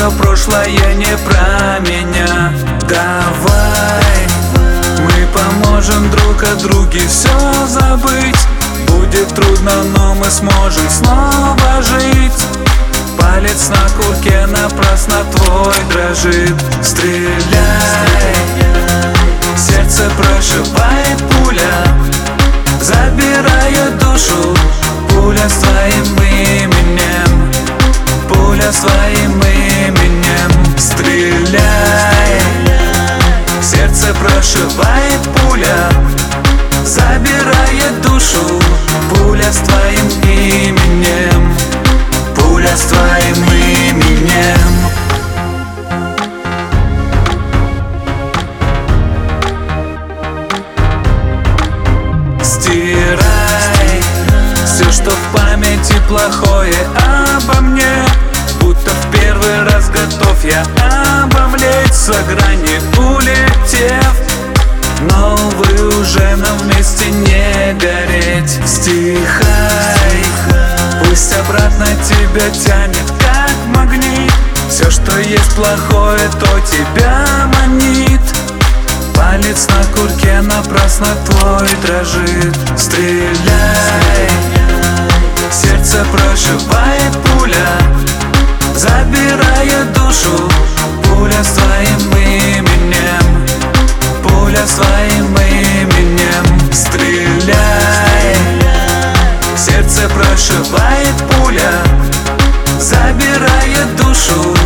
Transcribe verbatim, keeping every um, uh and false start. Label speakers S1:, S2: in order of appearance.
S1: мое прошлое не про меня. Давай мы поможем друг от друга все забыть. Будет трудно, но мы сможем снова жить. Палец на курке напрасно твой дрожит. Стреляй, сердце прошивает пуля, забирая душу. Пуля с твоим именем, пуля с твоим именем. Стреляй, сердце прошивает пуля, забирает душу. Пуля с твоим именем, пуля с твоим именем. Стирай все, что в памяти плохое обо мне. Будто в первый раз готов я обомлеть, за грани улетев. Но вы уже нам вместе не гореть. Стихай, пусть обратно тебя тянет как магнит. Все, что есть плохое, то тебя манит. Палец на курке напрасно твой дрожит. Стреляй, сердце прошивает пуля, забирая душу. Пуля с твоим именем, пуля с твоим именем. Стреляй, сердце прошивает пуля, забирая душу.